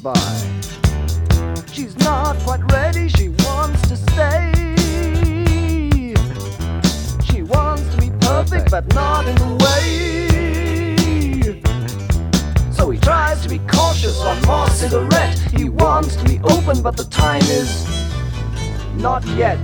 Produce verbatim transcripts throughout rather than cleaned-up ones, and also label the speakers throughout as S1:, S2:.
S1: by. She's not quite ready, she wants to stay. She wants to be perfect, but not in the way. So he tries to be cautious, one more cigarette. He wants to be open, but the time is not yet.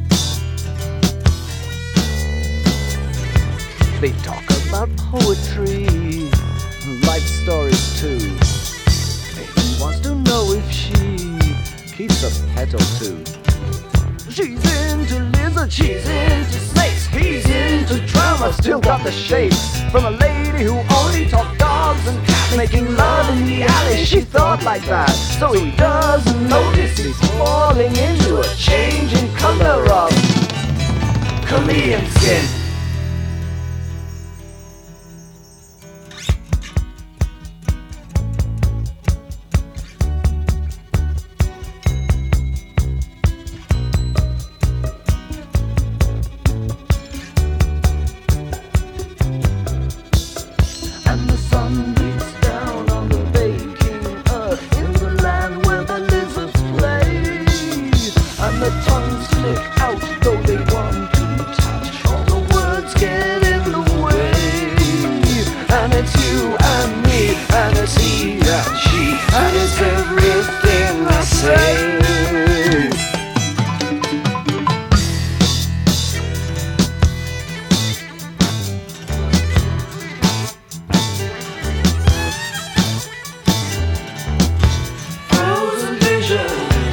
S1: They talk about poetry, life stories too. He wants to know if she keeps a pet or two. She's into lizards, she's into snakes. He's into drama, still got the shakes. From a lady who only talked dogs and cats, making love in the alley, she thought like that. So he doesn't notice he's falling into a changing color of chameleon skin. The tongues stick out, though they want to touch. All the words get in the way. And it's you and me, and it's he and she, and it's everything I say. Frozen vision.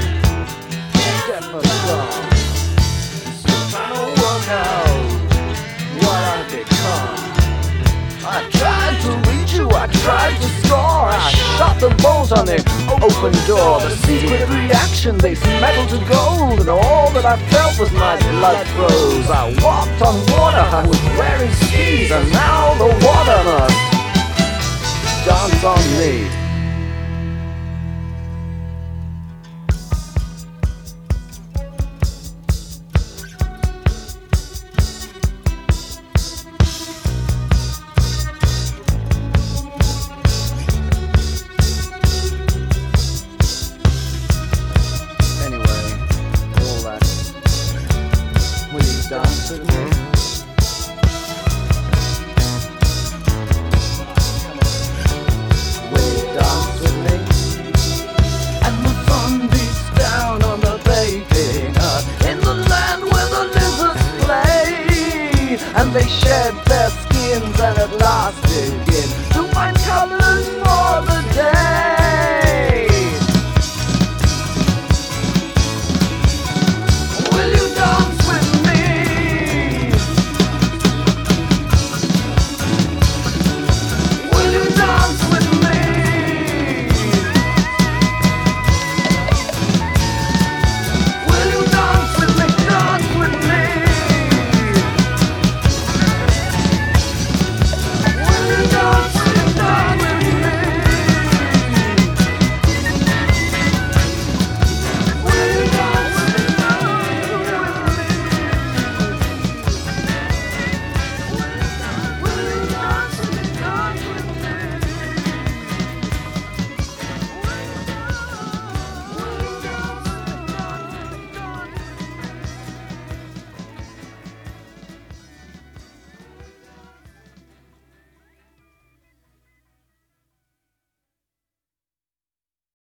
S1: Still trying to work out what I've become. I tried to reach you, I tried to score. I shot the bolt on the open door. The secret reaction, they metal to gold. And all that I felt was my blood froze. I walked on water, I was wearing skis. And now the water must dance on me. Dance with me. Will you dance with me? And the sun beats down on the baking earth, in the land where the lizards play, and they shed